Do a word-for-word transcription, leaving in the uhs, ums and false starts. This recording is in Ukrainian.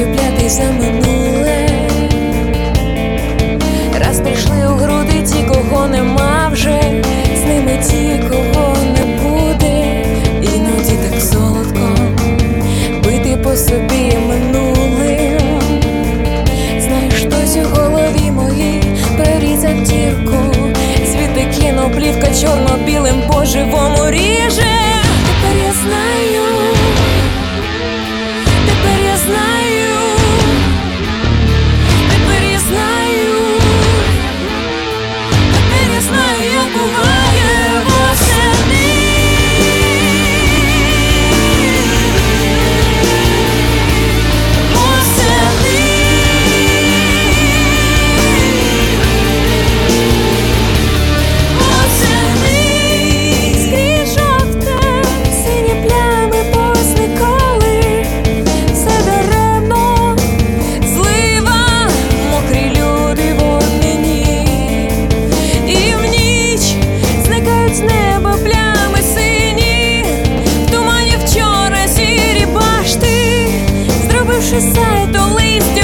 чіплятись за минуле. Раз прийшли у груди ті, кого нема вже, з ними ті, кого не буде. Іноді так солодко бити по собі минулим. Знаєш, хтось у голові моїй прорізав дірку, звідти кіноплівка чорно-білим по-живому ріже. Тепер я знаю, тепер я знаю, тепер я знаю, тепер я знаю, як буває восени. Восени. Восени. Скрізь жовте, сині плями позникали. Все даремно, злива, мокрі люди в однині. І в ніч зникають з неба плями сині. В тумані вчора сірі башти, зробивши сайт у листя